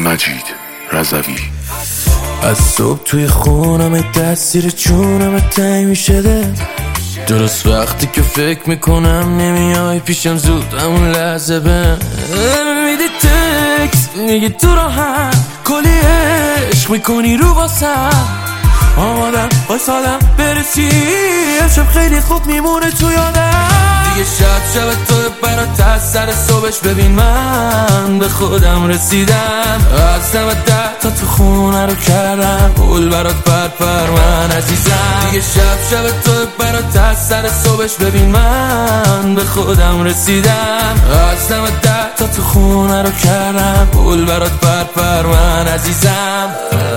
مجید رضوی. از صبح توی خونم تاثیر چونم تنگ میشه دل، درست وقتی که فکر میکنم نمیای پیشم زود همون لحظه بهم میدی تکس میگی تو راحت کلی عشق میکنی رو واسم، آمادم واسادم برسی امشب خیلی خوب میمونه تو یادم. دیگه شب تو برات از سر صبحش ببین من به خودم رسیدم، از دم ده تا تو خونه رو کردم پول برات پر من عزیزم. دیگه شب تو برات از سر صبحش ببین من به خودم رسیدم، از دم ده تا تو خونه رو کردم پول برات پر من عزیزم.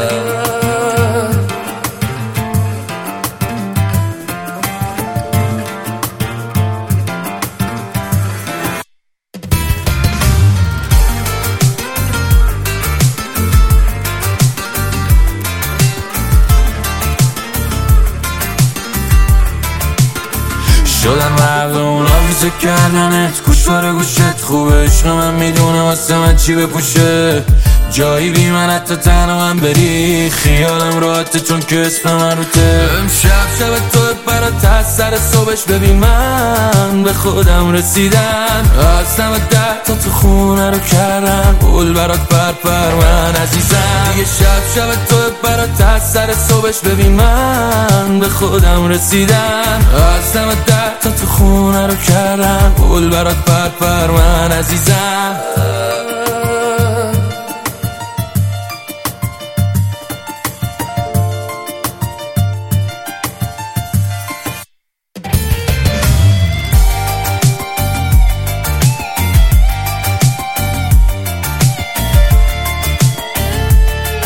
شدن مردم آویزه کردنت گوش باره گوشت خوبه، عشق من میدونه واسه من چی بپوشه، جایی بی من حتی تنها من بری خیالم راحته چون که اسم من روته. امشب تو برات از سر صبحش ببین من به خودم رسیدم، از دم ده تا تو خونه رو کردم پول برات پر من عزیزم. دیگه شب تو برات از سر صبحش ببین من به خودم رسیدم، از دم ده تا تو خونه رو کردم پول برات پر من عزیزم.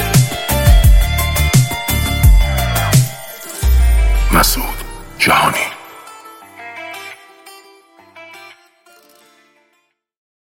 مسعود جهانی.